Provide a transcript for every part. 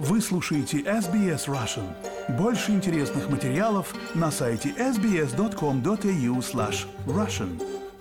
Вы слушаете SBS Russian. Больше интересных материалов на сайте sbs.com.au/russian.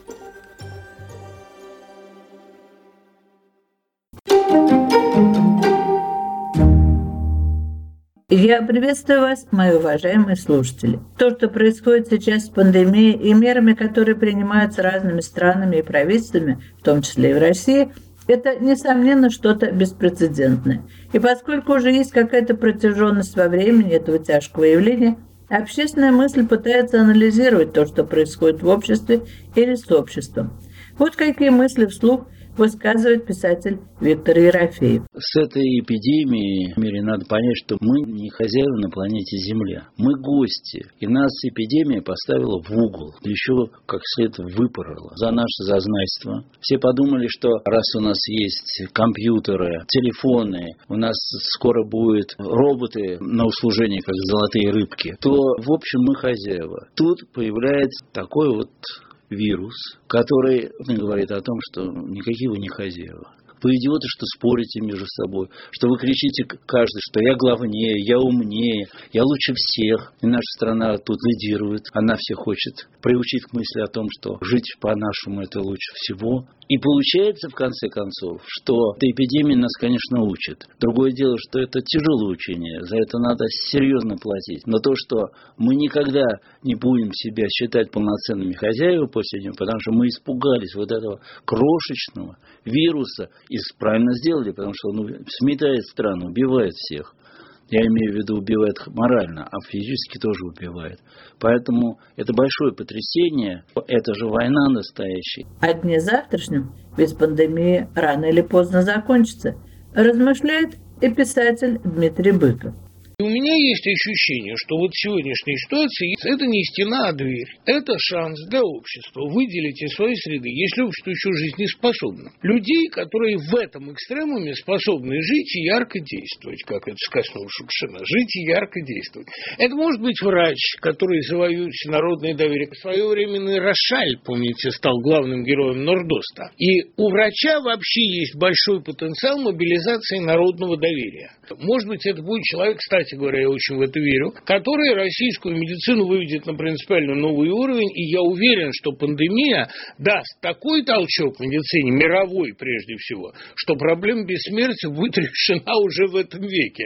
Я приветствую вас, мои уважаемые слушатели. То, что происходит сейчас с пандемией и мерами, которые принимаются разными странами и правительствами, в том числе и в России, это, несомненно, что-то беспрецедентное. И поскольку уже есть какая-то протяженность во времени этого тяжкого явления, общественная мысль пытается анализировать то, что происходит в обществе или с обществом. Вот какие мысли вслух высказывает писатель Виктор Ерофеев. С этой эпидемией в мире надо понять, что мы не хозяева на планете Земля. Мы гости. И нас эпидемия поставила в угол. Еще как следует выпорола за наше зазнайство. Все подумали, что раз у нас есть компьютеры, телефоны, у нас скоро будут роботы на услужение, как золотые рыбки, то, в общем, мы хозяева. Тут появляется такой вот вирус, который говорит о том, что никакие вы не хозяева. Вы идиоты, что спорите между собой, что вы кричите каждый, что я главнее, я умнее, я лучше всех. И наша страна тут лидирует, она всех хочет приучить к мысли о том, что жить по-нашему это лучше всего. И получается, в конце концов, что эта эпидемия нас, конечно, учит. Другое дело, что это тяжелое учение, за это надо серьезно платить. Но то, что мы никогда не будем себя считать полноценными хозяевами после него, потому что мы испугались вот этого крошечного вируса, и правильно сделали, потому что он сметает страну, убивает всех. Я имею в виду, убивает морально, а физически тоже убивает. Поэтому это большое потрясение, это же война настоящая. О дне завтрашнем, без пандемии, рано или поздно закончится, размышляет и писатель Дмитрий Быков. У меня есть ощущение, что вот сегодняшняя ситуация – это не стена, а дверь. Это шанс для общества выделить из своей среды, если общество еще жизнеспособно, людей, которые в этом экстремуме способны жить и ярко действовать, как это сказано у Шукшина, жить и ярко действовать. Это может быть врач, который завоюет народное доверие. В свое время Рошаль, помните, стал главным героем Нордоста. И у врача вообще есть большой потенциал мобилизации народного доверия. Может быть, это будет человек, кстати говоря, я очень в это верю, который российскую медицину выведет на принципиально новый уровень, и я уверен, что пандемия даст такой толчок в медицине, мировой прежде всего, что проблема бессмертия будет решена уже в этом веке.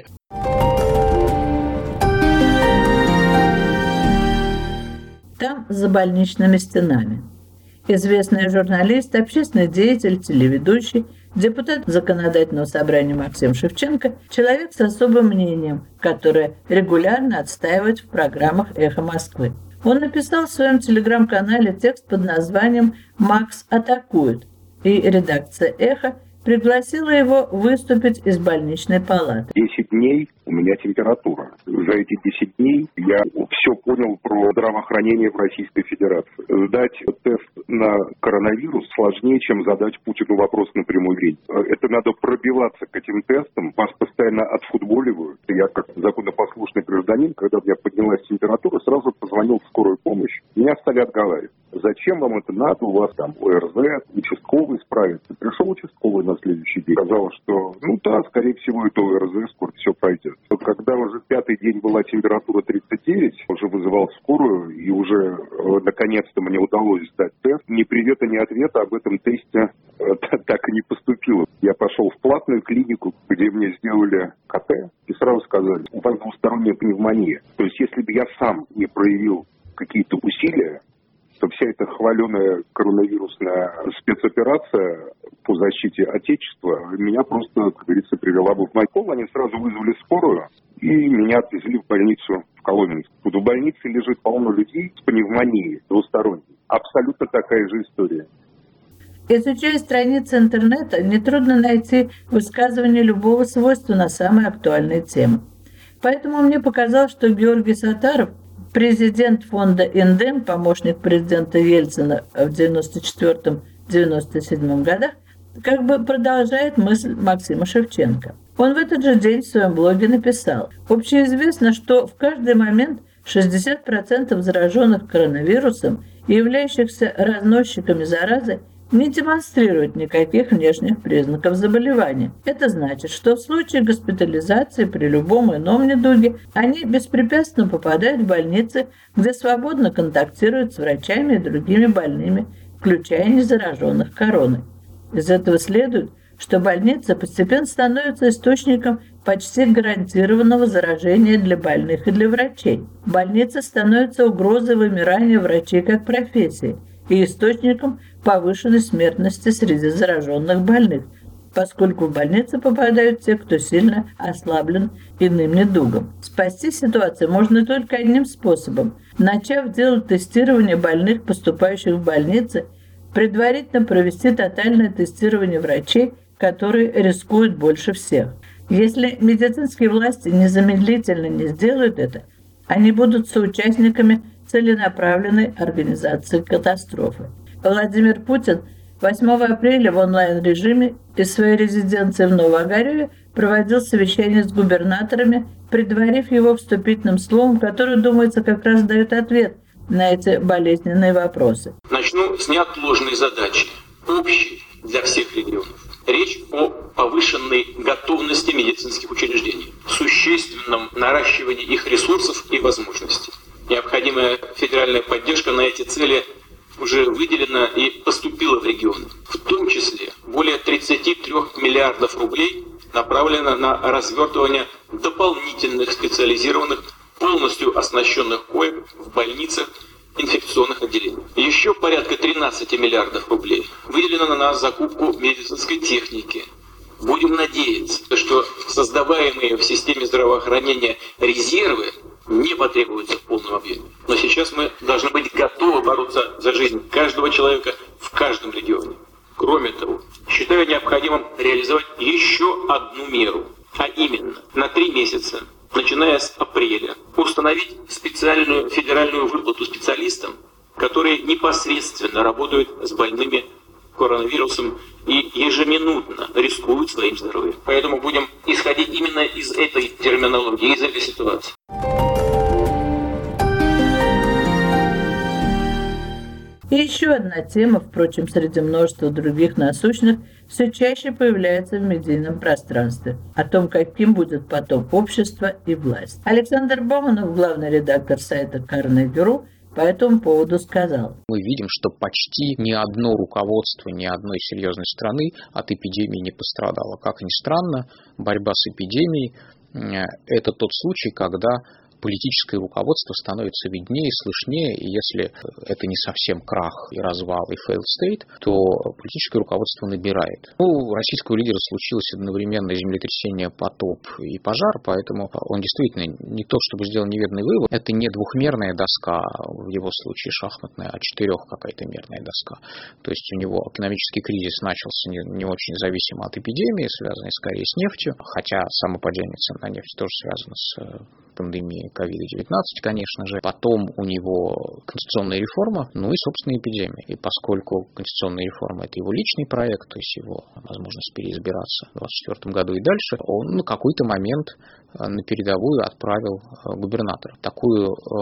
Там, за больничными стенами. Известный журналист, общественный деятель, телеведущий, депутат Законодательного собрания Максим Шевченко – человек с особым мнением, которое регулярно отстаивает в программах «Эхо Москвы». Он написал в своем телеграм-канале текст под названием «Макс атакует», и редакция «Эхо» пригласила его выступить из больничной палаты. 10 дней у меня температура. За эти 10 дней я все понял про здравоохранение в Российской Федерации. Сдать тест на коронавирус сложнее, чем задать Путину вопрос на прямой линии. Это надо пробиваться к этим тестам. Вас постоянно отфутболивают. Я, как законопослушный гражданин, когда у меня поднялась температура, сразу позвонил в скорую помощь. Меня стали отговаривать. Зачем вам это надо? У вас там ОРЗ, участковый справится. Пришел участковый на следующий день. Сказал, что скорее всего, это ОРЗ, скоро все пройдет. Когда уже 5-й день была температура 39, уже вызывал скорую, и уже наконец-то мне удалось сдать тест. Ни привета, ни ответа об этом тесте так и не поступило. Я пошел в платную клинику, где мне сделали КТ, и сразу сказали, у вас двусторонняя пневмония. То есть, если бы я сам не проявил какие-то усилия, то вся эта хваленая коронавирусная спецоперация по защите Отечества меня просто, как говорится, привела бы в могилу. Они сразу вызвали скорую и меня отвезли в больницу в Коломенск. В больнице лежит полно людей с пневмонией двусторонней. Абсолютно такая же история. Изучая страницы интернета, нетрудно найти высказывание любого свойства на самые актуальные темы. Поэтому мне показалось, что Георгий Саттаров, президент фонда «Индем», помощник президента Ельцина в 1994-1997 годах, как бы продолжает мысль Максима Шевченко. Он в этот же день в своем блоге написал: «Общеизвестно, что в каждый момент 60% зараженных коронавирусом и являющихся разносчиками заразы не демонстрируют никаких внешних признаков заболевания. Это значит, что в случае госпитализации при любом ином недуге они беспрепятственно попадают в больницы, где свободно контактируют с врачами и другими больными, включая незараженных короной. Из этого следует, что больница постепенно становится источником почти гарантированного заражения для больных и для врачей. Больница становится угрозой вымирания врачей как профессии и источником повышенной смертности среди зараженных больных, поскольку в больницу попадают те, кто сильно ослаблен иным недугом. Спасти ситуацию можно только одним способом – начав делать тестирование больных, поступающих в больницы, предварительно провести тотальное тестирование врачей, которые рискуют больше всех. Если медицинские власти незамедлительно не сделают это, они будут соучастниками целенаправленной организации катастрофы. Владимир Путин 8 апреля в онлайн-режиме из своей резиденции в Новоогареве проводил совещание с губернаторами, предварив его вступительным словом, которое, думается, как раз дает ответ на эти болезненные вопросы. Начну с неотложной задачи, общей для всех регионов. Речь о повышенной готовности медицинских учреждений, существенном наращивании их ресурсов и возможностей. Необходимая федеральная поддержка на эти цели уже выделена и поступила в регионы. В том числе более 33 миллиардов рублей направлено на развертывание дополнительных специализированных, полностью оснащенных коек в больницах, инфекционных отделений. Еще порядка 13 миллиардов рублей выделено на закупку медицинской техники. Будем надеяться, что создаваемые в системе здравоохранения резервы не потребуются в полном объеме. Но сейчас мы должны быть готовы бороться за жизнь каждого человека в каждом регионе. Кроме того, считаю необходимым реализовать еще одну меру, а именно на 3 месяца, начиная с апреля, установить специальную федеральную выплату специалистам, которые непосредственно работают с больными коронавирусом и ежеминутно рискуют своим здоровьем. Поэтому будем исходить именно из этой терминологии, из этой ситуации. И еще одна тема, впрочем, среди множества других насущных, все чаще появляется в медийном пространстве – о том, каким будет потом общество и власть. Александр Бауманов, главный редактор сайта Carnegie.ru, по этому поводу сказал: мы видим, что почти ни одно руководство ни одной серьезной страны от эпидемии не пострадало. Как ни странно, борьба с эпидемией – это тот случай, когда политическое руководство становится виднее, слышнее, и если это не совсем крах и развал и failed state, то политическое руководство набирает. У российского лидера случилось одновременно землетрясение, потоп и пожар, поэтому он действительно не то чтобы сделал неверный вывод, это не двухмерная доска, в его случае шахматная, а 4 какая-то мерная доска. То есть у него экономический кризис начался не очень зависимо от эпидемии, связанной скорее с нефтью, хотя само падение цен на нефть тоже связано с пандемией COVID-19, конечно же. Потом у него конституционная реформа, ну и, собственно, эпидемия. И поскольку конституционная реформа – это его личный проект, то есть его возможность переизбираться в 2024 году и дальше, он на какой-то момент на передовую отправил губернатора. Такую,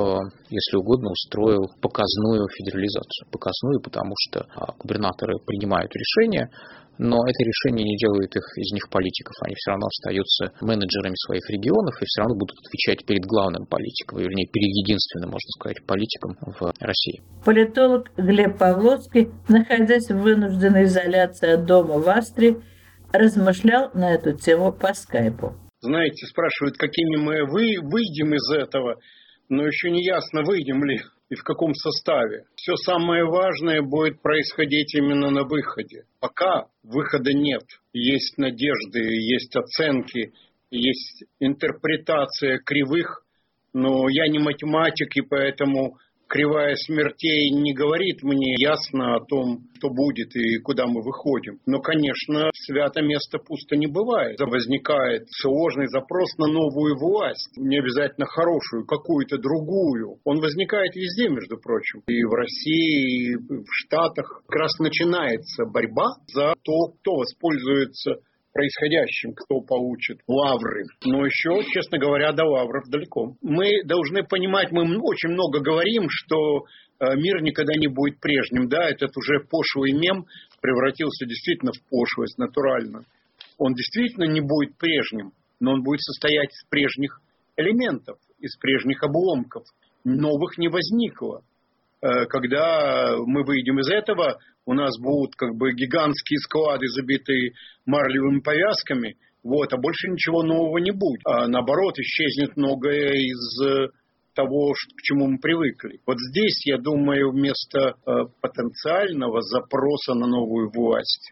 если угодно, устроил показную федерализацию. Показную, потому что губернаторы принимают решения, но это решение не делает из них политиков. Они все равно остаются менеджерами своих регионов и все равно будут отвечать перед главным политиком, вернее, перед единственным, можно сказать, политиком в России. Политолог Глеб Павловский, находясь в вынужденной изоляции от дома в Австрии, размышлял на эту тему по скайпу. Знаете, спрашивают, какими мы выйдем из этого, но еще не ясно, выйдем ли и в каком составе. Все самое важное будет происходить именно на выходе. Пока выхода нет. Есть надежды, есть оценки, есть интерпретация кривых, но я не математик, и поэтому кривая смертей не говорит мне ясно о том, что будет и куда мы выходим. Но, конечно, свято место пусто не бывает. Возникает сложный запрос на новую власть, не обязательно хорошую, какую-то другую. Он возникает везде, между прочим. И в России, и в Штатах. Как раз начинается борьба за то, кто воспользуется происходящим, кто получит лавры. Но еще, честно говоря, до лавров далеко. Мы должны понимать, мы очень много говорим, что мир никогда не будет прежним. Да, этот уже пошлый мем превратился действительно в пошлость, натурально, он действительно не будет прежним, но он будет состоять из прежних элементов, из прежних обломков. Новых не возникло. Когда мы выйдем из этого, у нас будут как бы гигантские склады, забитые марлевыми повязками, а больше ничего нового не будет. А наоборот, исчезнет многое из того, к чему мы привыкли. Вот здесь, я думаю, вместо потенциального запроса на новую власть.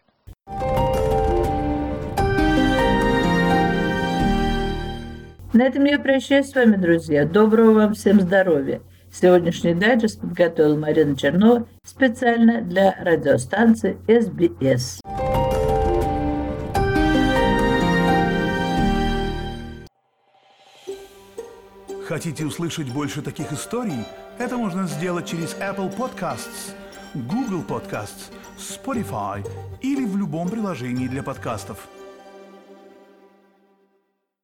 На этом я прощаюсь с вами, друзья. Доброго вам всем здоровья. Сегодняшний дайджест подготовила Марина Чернова специально для радиостанции СБС. Хотите услышать больше таких историй? Это можно сделать через Apple Podcasts, Google Podcasts, Spotify или в любом приложении для подкастов.